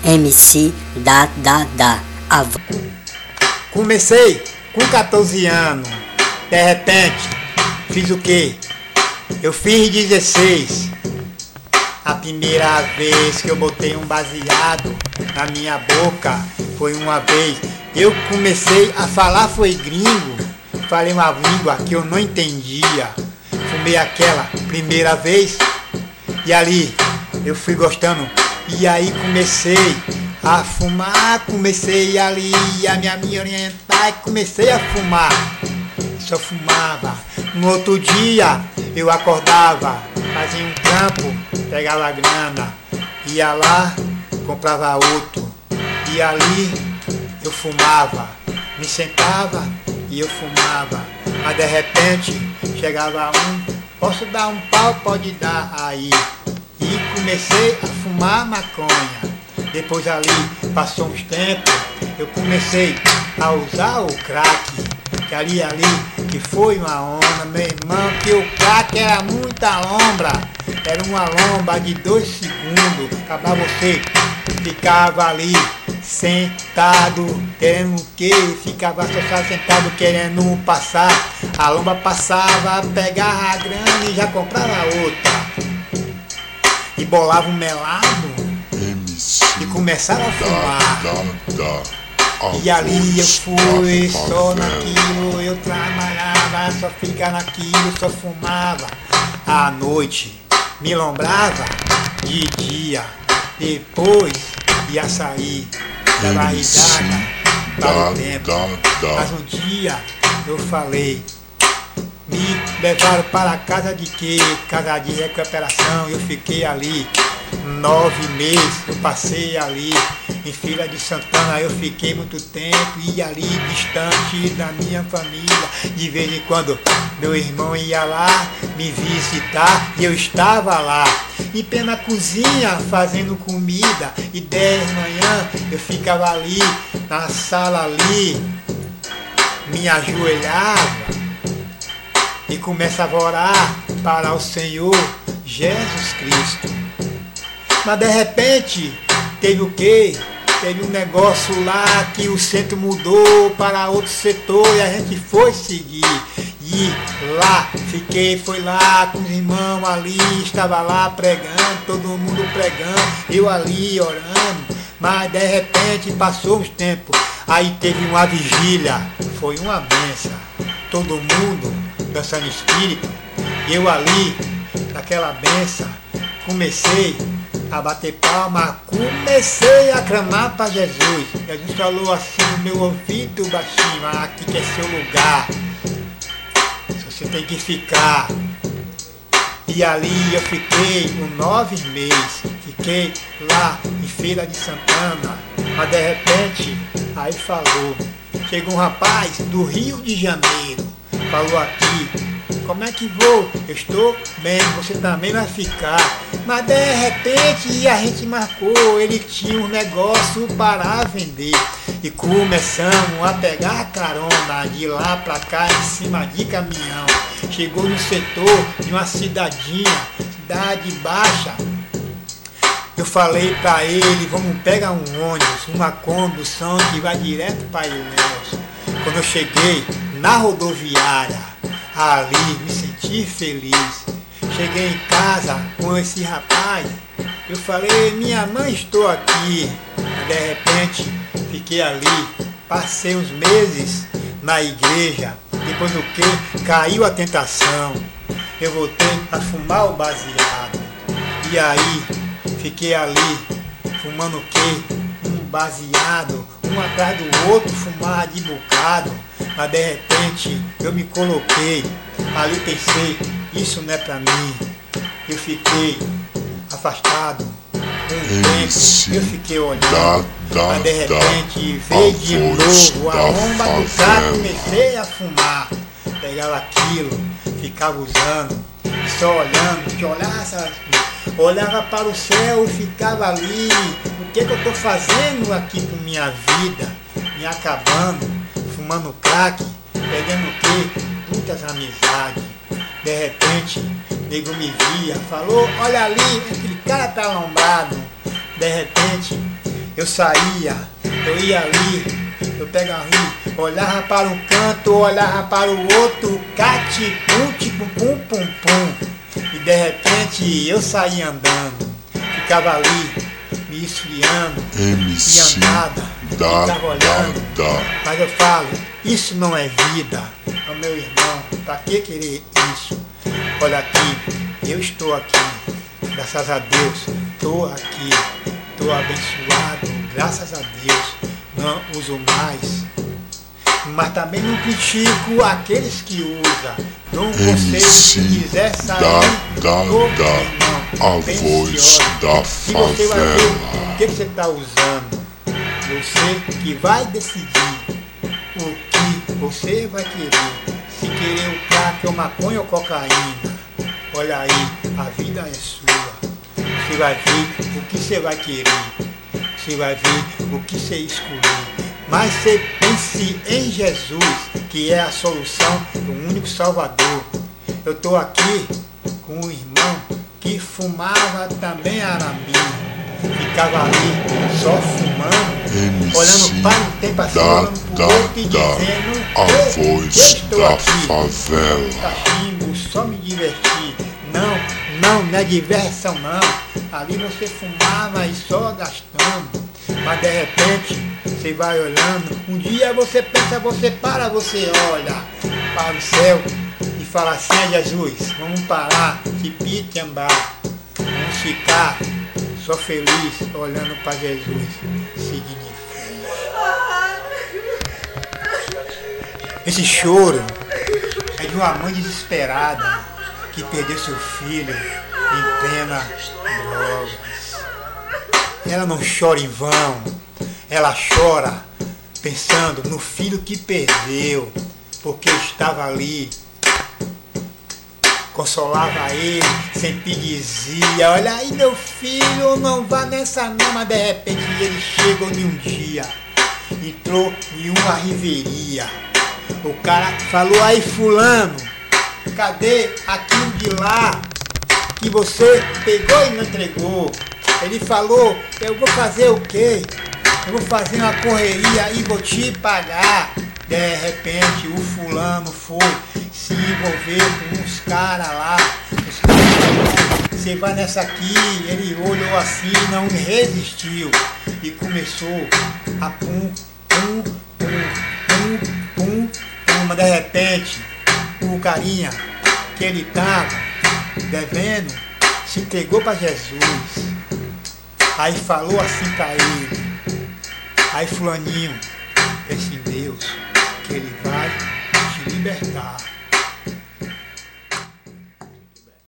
MC da. Comecei com 14 anos, de repente, fiz o quê? Eu fiz 16. A primeira vez que eu botei um baseado na minha boca foi uma vez. Eu comecei a falar, foi gringo. Falei uma língua que eu não entendia. Fumei aquela primeira vez e ali eu fui gostando. E aí comecei a fumar, comecei ali a me orientar e comecei a fumar. Só fumava. No outro dia eu acordava, fazia um trampo, pegava a grana, ia lá, comprava outro. E ali eu fumava, me sentava e eu fumava. Mas de repente chegava posso dar um pau? Pode dar aí. E comecei a fumar maconha. Depois ali, passou uns tempos, eu comecei a usar o crack. Que ali, que foi uma onda, meu irmão, que o crack era muita lombra. Era uma lomba de 2 segundos. Acabava você, ficava ali, sentado, querendo o quê? Ficava só sentado, querendo passar. A lomba passava, pegava a grana e já comprava outra. E bolava um melado e começaram a fumar. E ali eu fui só naquilo, eu trabalhava, só ficava naquilo, só fumava. À noite me lombrava, de dia, depois ia sair da barrigada para o tempo. Mas um dia eu falei, me levaram para casa de quê? Casa de recuperação. Eu fiquei ali 9 meses, eu passei ali em Feira de Santana. Eu fiquei muito tempo e ali distante da minha família. De vez em quando meu irmão ia lá me visitar e eu estava lá em pé na cozinha fazendo comida. E 10 da manhã eu ficava ali na sala ali, me ajoelhava e começava a orar para o Senhor Jesus Cristo. Mas de repente, teve o quê? Teve um negócio lá que o centro mudou para outro setor e a gente foi seguir. E lá, foi lá com os irmãos ali, estava lá pregando, todo mundo pregando, eu ali orando. Mas de repente passou uns tempos, aí teve uma vigília, foi uma bênção. Todo mundo dançando espírito, e eu ali, naquela benção, comecei a bater palma, comecei a clamar para Jesus. Jesus falou assim no meu ouvido baixinho, aqui que é seu lugar, você tem que ficar. E ali eu fiquei por 9 meses, fiquei lá em Feira de Santana. Mas de repente, aí falou, chegou um rapaz do Rio de Janeiro, falou aqui, como é que vou? Eu estou bem, você também vai ficar. Mas de repente a gente marcou, ele tinha um negócio para vender. E começamos a pegar carona de lá pra cá em cima de caminhão. Chegou no setor de uma cidade baixa. Eu falei pra ele, vamos pegar um ônibus, uma condução que vai direto para Ilhéus. Quando eu cheguei na rodoviária, ali me senti feliz. Cheguei em casa com esse rapaz, eu falei, minha mãe, estou aqui. De repente, fiquei ali, passei uns meses na igreja. Depois do que caiu a tentação, eu voltei a fumar o baseado. E aí, fiquei ali, fumando o quê? Um baseado, um atrás do outro, fumar de bocado. Mas de repente eu me coloquei, ali pensei, isso não é pra mim. Eu fiquei afastado um tempo, eu fiquei olhando, mas de repente veio de novo a onda do carro, comecei a fumar. Pegava aquilo, ficava usando, só olhando, que olhava para o céu e ficava ali. O que eu estou fazendo aqui com minha vida? Me acabando, fumando crack, pegando o quê? Muitas amizades. De repente, nego me via, falou, olha ali, aquele cara tá alombrado. De repente, Eu saía, eu ia ali, eu pegava ali, olhava para um canto, olhava para o outro, cate, pum, tipo, pum, pum, pum. E de repente eu saía andando, ficava ali, me esfriando, e andava, ficava olhando. Mas eu falo, isso não é vida, oh, meu irmão, pra que querer isso? Olha aqui, eu estou aqui, graças a Deus, estou aqui, estou abençoado, graças a Deus, não uso mais. Mas também não critico aqueles que usam. Dou um conselho, se quiser sair, a voz da se você vai ver favela. o que você está usando, você que vai decidir o que você vai querer. Se querer o crack ou maconha ou cocaína, olha aí, a vida é sua. Você vai ver o que você vai querer. Você vai ver o que você escolher. Mas você pense em Jesus, que é a solução, o único Salvador. Eu estou aqui com um irmão que fumava também araminho. Ficava ali só fumando, olhando para um tempo assim, olhando para o outro e dizendo: a eu voz estou da aqui, favela. cachimbo, só me divertir. Não é diversão não. Ali você fumava e só gastando. Mas de repente você vai olhando, um dia você pensa, você para, você olha para o céu e fala assim: Jesus, vamos parar de pique andar, vamos ficar só feliz olhando para Jesus, seguindo em frente. Esse choro é de uma mãe desesperada que perdeu seu filho em plena drogas. Ela não chora em vão, ela chora pensando no filho que perdeu, porque estava ali, consolava ele, sempre dizia: olha aí meu filho, não vá nessa não. Mas de repente ele chegou em um dia, entrou em uma riveria. O cara falou: aí fulano, cadê aquilo de lá que você pegou e não entregou? Ele falou: eu vou fazer o quê? Eu vou fazer uma correria e vou te pagar. De repente o fulano foi se envolver com uns caras lá. Os caras, você vai nessa aqui. Ele olhou assim, não resistiu e começou a pum, pum, pum, pum, pum, pum. Mas de repente o carinha que ele estava devendo se entregou para Jesus. Aí falou assim pra ele: aí fulaninho, pense em Deus, que ele vai te libertar.